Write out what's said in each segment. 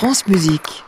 France Musique.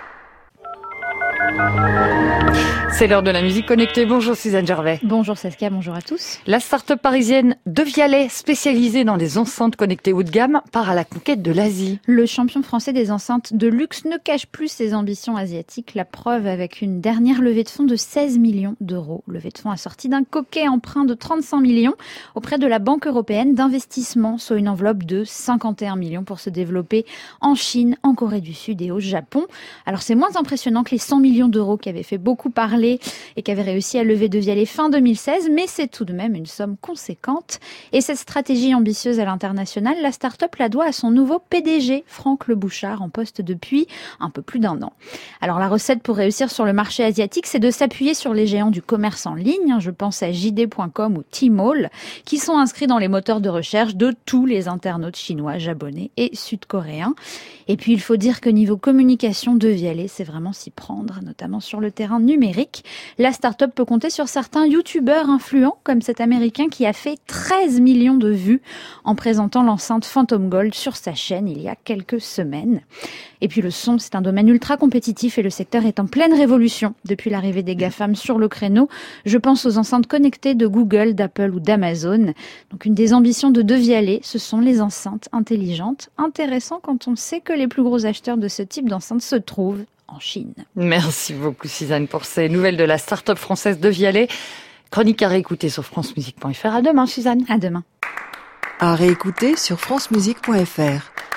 C'est l'heure de la musique connectée. Bonjour Suzanne Gervais. Bonjour Saskia, bonjour à tous. La start-up parisienne Devialet, spécialisée dans les enceintes connectées haut de gamme, part à la conquête de l'Asie. Le champion français des enceintes de luxe ne cache plus ses ambitions asiatiques. La preuve avec une dernière levée de fonds de 16 millions d'euros. Levée de fonds assortie d'un coquet emprunt de 35 millions auprès de la Banque européenne d'investissement, soit une enveloppe de 51 millions pour se développer en Chine, en Corée du Sud et au Japon. Alors c'est moins impressionnant que les 100 millions d'euros qui avaient fait beaucoup parler et qui avait réussi à lever Devialet fin 2016, mais c'est tout de même une somme conséquente. Et cette stratégie ambitieuse à l'international, la start-up la doit à son nouveau PDG, Franck Le Bouchard, en poste depuis un peu plus d'1 an. Alors la recette pour réussir sur le marché asiatique, c'est de s'appuyer sur les géants du commerce en ligne. Je pense à JD.com ou Tmall, qui sont inscrits dans les moteurs de recherche de tous les internautes chinois, japonais et sud-coréens. Et puis il faut dire que niveau communication, Devialet, c'est vraiment s'y prendre, notamment sur le terrain numérique. La start-up peut compter sur certains youtubeurs influents, comme cet américain qui a fait 13 millions de vues en présentant l'enceinte Phantom Gold sur sa chaîne il y a quelques semaines. Et puis le son, c'est un domaine ultra compétitif et le secteur est en pleine révolution depuis l'arrivée des GAFAM sur le créneau. Je pense aux enceintes connectées de Google, d'Apple ou d'Amazon. Donc une des ambitions de Devialet, ce sont les enceintes intelligentes. Intéressant quand on sait que les plus gros acheteurs de ce type d'enceinte se trouvent en Chine. Merci beaucoup Suzanne pour ces nouvelles de la start-up française Devialet. Chronique à réécouter sur francemusique.fr. À demain Suzanne. À demain. À réécouter sur francemusique.fr.